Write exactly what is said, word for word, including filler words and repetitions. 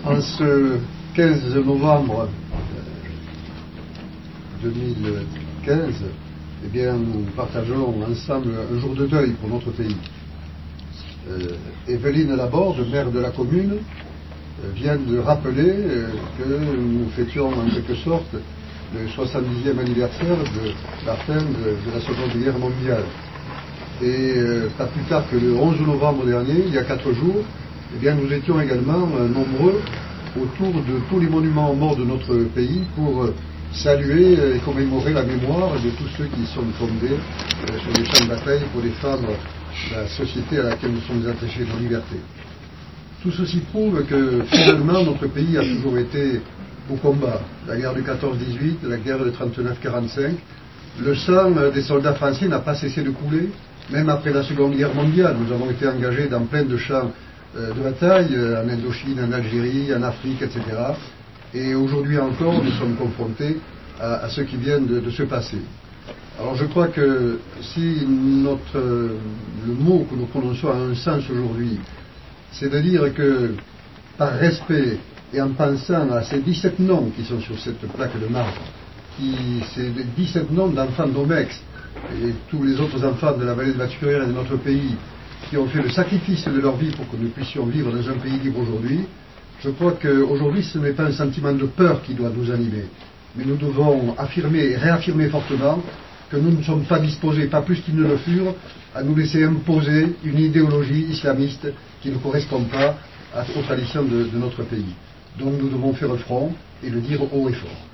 En ce quinze novembre deux mille quinze, eh bien, nous partageons ensemble un jour de deuil pour notre pays. Euh, Evelyne Laborde, maire de la commune, euh, vient de rappeler euh, que nous fêtions en quelque sorte le soixante-dixième anniversaire de la fin de, de la Seconde Guerre mondiale. Et euh, pas plus tard que le onze novembre dernier, il y a quatre jours, eh bien, nous étions également euh, nombreux autour de tous les monuments aux morts de notre pays pour euh, saluer et commémorer la mémoire de tous ceux qui sont tombés euh, sur les champs de bataille pour défendre la société à laquelle nous sommes attachés, nos libertés. Tout ceci prouve que finalement notre pays a toujours été au combat. La guerre du quatorze dix-huit, la guerre de trente-neuf quarante-cinq, le sang des soldats français n'a pas cessé de couler, même après la Seconde Guerre mondiale. Nous avons été engagés dans plein de champs de bataille, en Indochine, en Algérie, en Afrique, et cetera. Et aujourd'hui encore, nous sommes confrontés à, à ce qui vient de, de se passer. Alors je crois que si notre, le mot que nous prononçons a un sens aujourd'hui, c'est de dire que par respect et en pensant à ces dix-sept noms qui sont sur cette plaque de marbre, qui, ces dix-sept noms d'enfants d'Omex et tous les autres enfants de la vallée de Vaturière et de notre pays qui ont fait le sacrifice de leur vie pour que nous puissions vivre dans un pays libre aujourd'hui, je crois qu'aujourd'hui ce n'est pas un sentiment de peur qui doit nous animer, mais nous devons affirmer et réaffirmer fortement que nous ne sommes pas disposés, pas plus qu'ils ne le furent, à nous laisser imposer une idéologie islamiste qui ne correspond pas aux traditions de, de notre pays. Donc nous devons faire le front et le dire haut et fort.